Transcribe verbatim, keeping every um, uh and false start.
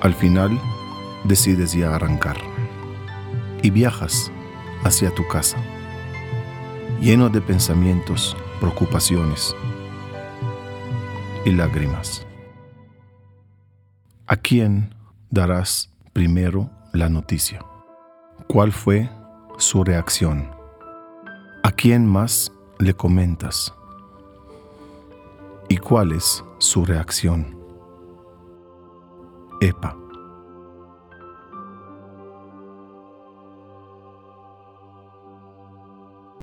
Al final, decides ya arrancar y viajas hacia tu casa, lleno de pensamientos, preocupaciones y lágrimas. ¿A quién darás primero la noticia? ¿Cuál fue su reacción? ¿A quién más le comentas? ¿Y cuál es su reacción? Epa,